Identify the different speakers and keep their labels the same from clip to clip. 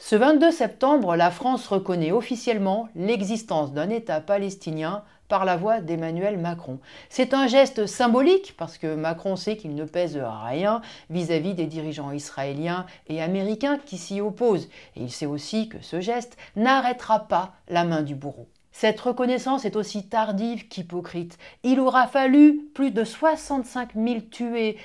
Speaker 1: Ce 22 septembre, la France reconnaît officiellement l'existence d'un État palestinien par la voix d'Emmanuel Macron. C'est un geste symbolique parce que Macron sait qu'il ne pèse rien vis-à-vis des dirigeants israéliens et américains qui s'y opposent. Et il sait aussi que ce geste n'arrêtera pas la main du bourreau. Cette reconnaissance est aussi tardive qu'hypocrite. Il aura fallu plus de 65 000 tués,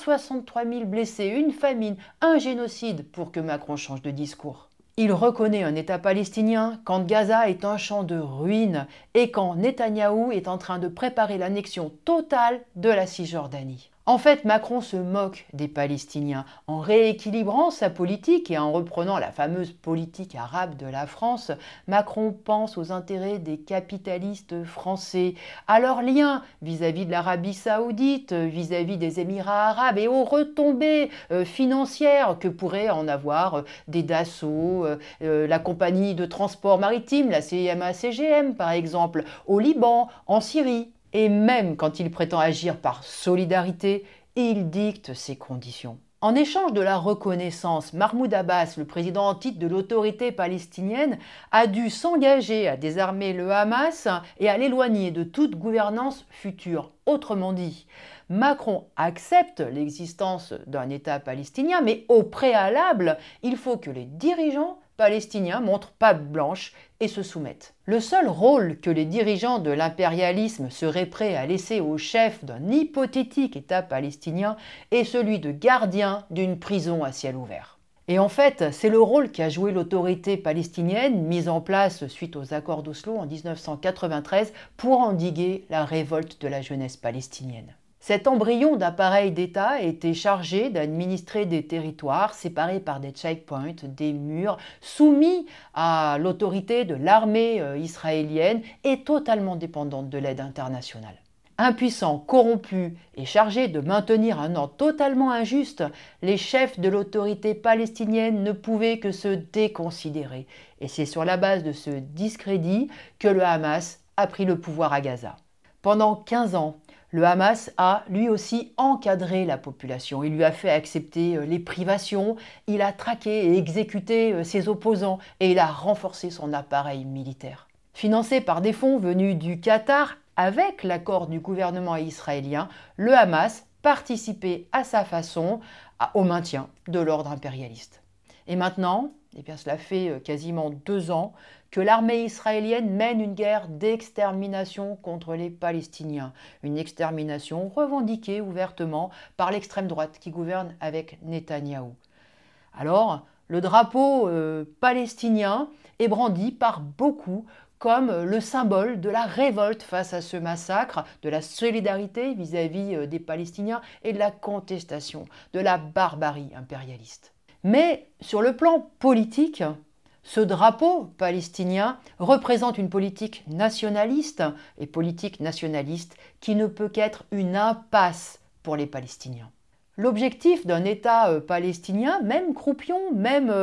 Speaker 1: 163 000 blessés, une famine, un génocide pour que Macron change de discours. Il reconnaît un État palestinien quand Gaza est un champ de ruines et quand Netanyahou est en train de préparer l'annexion totale de la Cisjordanie. En fait, Macron se moque des Palestiniens en rééquilibrant sa politique et en reprenant la fameuse politique arabe de la France. Macron pense aux intérêts des capitalistes français, à leurs liens vis-à-vis de l'Arabie saoudite, vis-à-vis des Émirats arabes et aux retombées financières que pourraient en avoir des Dassault, la compagnie de transport maritime, la CMA-CGM par exemple, au Liban, en Syrie. Et même quand il prétend agir par solidarité, il dicte ses conditions. En échange de la reconnaissance, Mahmoud Abbas, le président en titre de l'autorité palestinienne, a dû s'engager à désarmer le Hamas et à l'éloigner de toute gouvernance future. Autrement dit, Macron accepte l'existence d'un État palestinien, mais au préalable, il faut que les dirigeants palestiniens montrent patte blanche et se soumettent. Le seul rôle que les dirigeants de l'impérialisme seraient prêts à laisser au chef d'un hypothétique État palestinien est celui de gardien d'une prison à ciel ouvert. Et en fait, c'est le rôle qu'a joué l'autorité palestinienne, mise en place suite aux accords d'Oslo en 1993 pour endiguer la révolte de la jeunesse palestinienne. Cet embryon d'appareil d'État était chargé d'administrer des territoires séparés par des checkpoints, des murs, soumis à l'autorité de l'armée israélienne et totalement dépendante de l'aide internationale. Impuissants, corrompus et chargés de maintenir un ordre totalement injuste, les chefs de l'autorité palestinienne ne pouvaient que se déconsidérer. Et c'est sur la base de ce discrédit que le Hamas a pris le pouvoir à Gaza. Pendant 15 ans, le Hamas a lui aussi encadré la population. Il lui a fait accepter les privations, il a traqué et exécuté ses opposants et il a renforcé son appareil militaire. Financé par des fonds venus du Qatar, avec l'accord du gouvernement israélien, le Hamas participait à sa façon au maintien de l'ordre impérialiste. Et maintenant, cela fait quasiment 2 ans que l'armée israélienne mène une guerre d'extermination contre les Palestiniens. Une extermination revendiquée ouvertement par l'extrême droite qui gouverne avec Netanyahou. Alors, le drapeau palestinien est brandi par beaucoup comme le symbole de la révolte face à ce massacre, de la solidarité vis-à-vis des Palestiniens et de la contestation de la barbarie impérialiste. Mais sur le plan politique, ce drapeau palestinien représente une politique nationaliste et politique nationaliste qui ne peut qu'être une impasse pour les Palestiniens. L'objectif d'un État palestinien, même croupion, même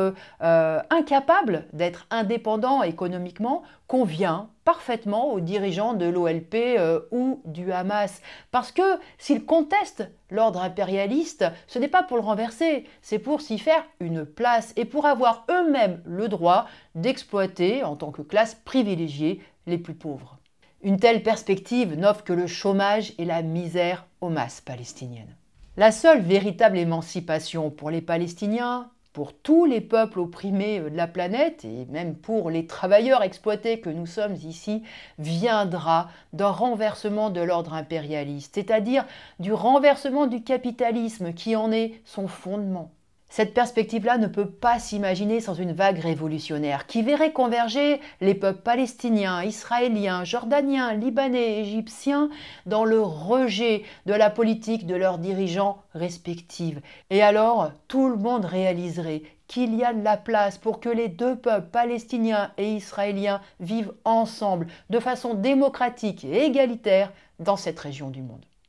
Speaker 1: incapable d'être indépendant économiquement, convient parfaitement aux dirigeants de l'OLP ou du Hamas. Parce que s'ils contestent l'ordre impérialiste, ce n'est pas pour le renverser, c'est pour s'y faire une place et pour avoir eux-mêmes le droit d'exploiter en tant que classe privilégiée les plus pauvres. Une telle perspective n'offre que le chômage et la misère aux masses palestiniennes. La seule véritable émancipation pour les Palestiniens, pour tous les peuples opprimés de la planète et même pour les travailleurs exploités que nous sommes ici, viendra d'un renversement de l'ordre impérialiste, c'est-à-dire du renversement du capitalisme qui en est son fondement. Cette perspective-là ne peut pas s'imaginer sans une vague révolutionnaire qui verrait converger les peuples palestiniens, israéliens, jordaniens, libanais, égyptiens dans le rejet de la politique de leurs dirigeants respectifs. Et alors, tout le monde réaliserait qu'il y a de la place pour que les deux peuples palestiniens et israéliens vivent ensemble de façon démocratique et égalitaire dans cette région du monde.